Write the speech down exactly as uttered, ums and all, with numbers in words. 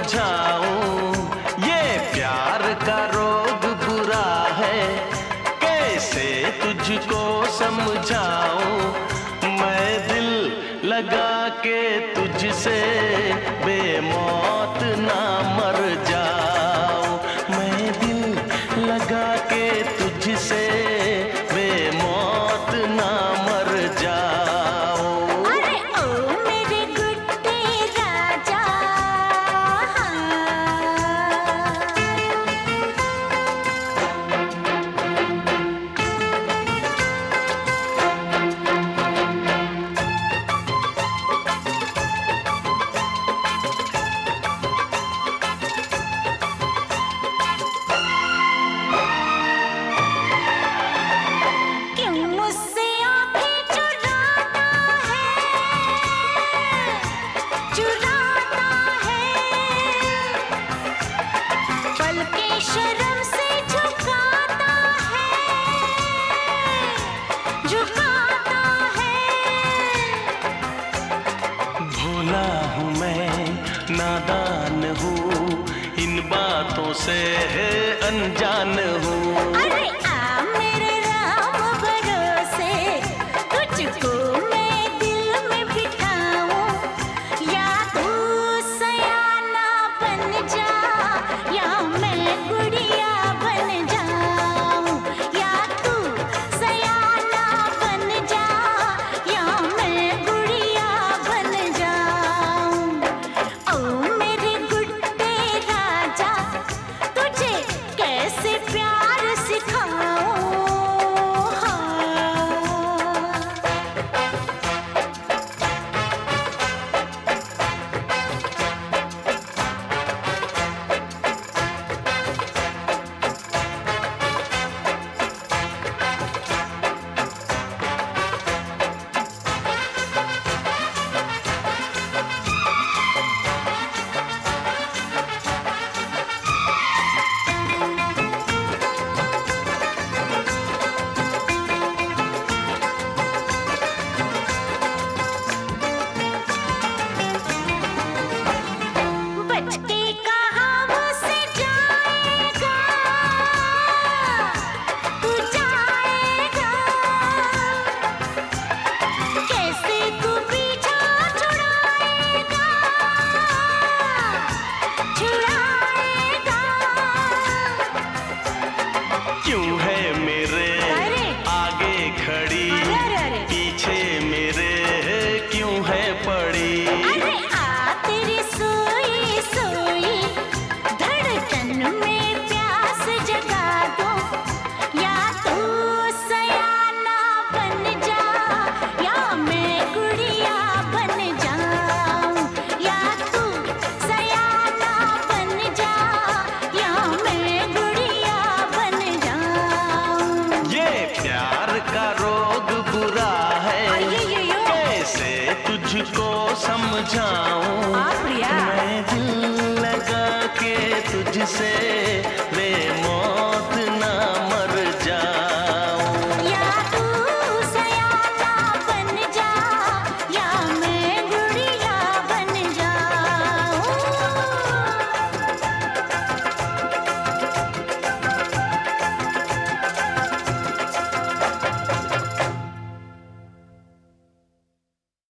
समझाऊं, ये प्यार का रोग बुरा है, कैसे तुझको समझाऊं। मैं दिल लगा के तुझसे बेमौत ना मर जाऊं, मैं दिल लगा के तुझसे बेमौत ना मर जाऊं। अरे ओ मेरे गुड्डे राजा, शर्म से झुकाता है, झुकाता है। भोला हूँ मैं, नादान हूँ, इन बातों से अनजान हूँ। अरे आ मेरे राम भरोसे, तुझको मैं दिल में बिठाऊं, या तू सयाना बन जा, या मैं गुड़िया बन जाऊं, या तू सयाना बन जा, या मैं गुड़िया बन जाऊं। ओ मेरे गुड्डे राजा, तुझे कैसे प्यार सिखाऊं। क्यों है मेरे आगे खड़ी, पीछे मेरे क्यों है पड़ी। अरे आ तेरी सोई सोई धड़कन में प्यास जगा दो, या तू सयाना बन जा, या मैं गुड़िया बन जाऊं, या तू सयाना बन जा, या मैं गुड़िया बन जाऊं। ये प्यार का रोग बुरा है, कैसे तुझको समझाऊं। आ प्रिया, मैं दिल लगा के तुझसे